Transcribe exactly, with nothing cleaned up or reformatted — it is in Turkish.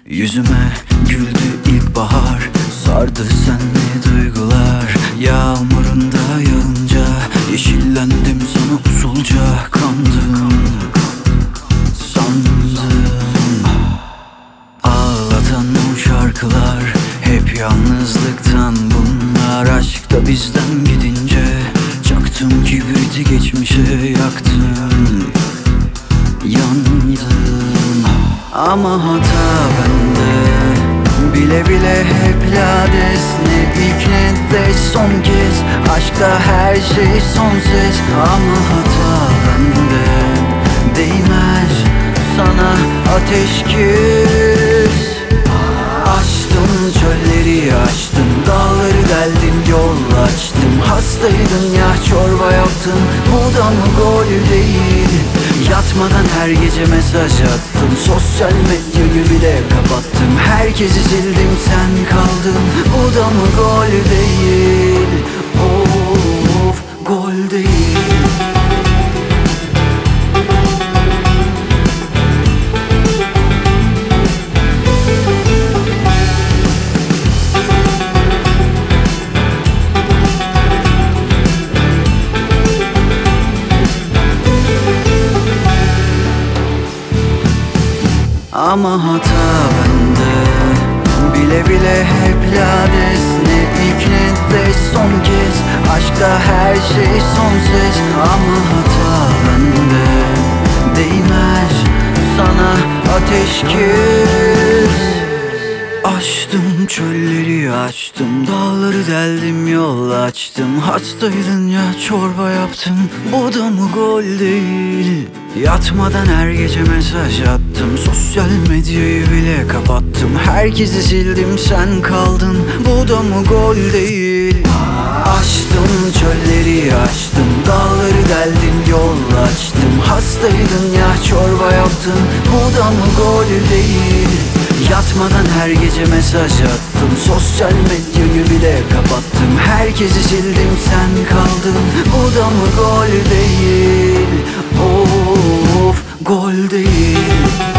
Yüzüme güldü ilkbahar, sardı senli duygular. Yağmurunda yağınca yeşillendim, sana usulca kandım sandım. Ağlatan o şarkılar hep yalnızlıktan bunlar. Aşkta bizden gidince çaktım kibriti, geçmişe yaktım, yandım. Ama hata bende, bile bile hep lades. Ne ilk ne de son kez, aşkta her şey son ses. Ama hata bende, değmez sana ateş küs. Açtım çölleri, açtım dağları, deldim yol açtım. Hastaydın ya, çorba yaptım, bu da mı gol değil? Yatmadan her gece mesaj attım, sosyal medyayı bile kapattım. Herkesi sildim, sen kaldın, bu da mı gol değil? Of, gol değil. Ama hata bende, bile bile hep lades. Ne ilk ne de son kez, aşkta her şey son ses. Ama hata bende, değmez sana ateş küs. Açtım çölleri, açtım dağları, deldim yol açtım. Hastaydın ya, çorba yaptım, bu da mı gol değil? Yatmadan her gece mesaj attım, sosyal medyayı bile kapattım. Herkesi sildim, sen kaldın, bu da mı gol değil? Açtım çölleri, açtım dağları, deldim yol açtım. Hastaydın ya, çorba yaptım, bu da mı gol değil? Yatmadan her gece mesaj attım, sosyal medyayı bile kapattım. Herkesi sildim, sen kaldın, bu da mı gol değil? Of, gol değil.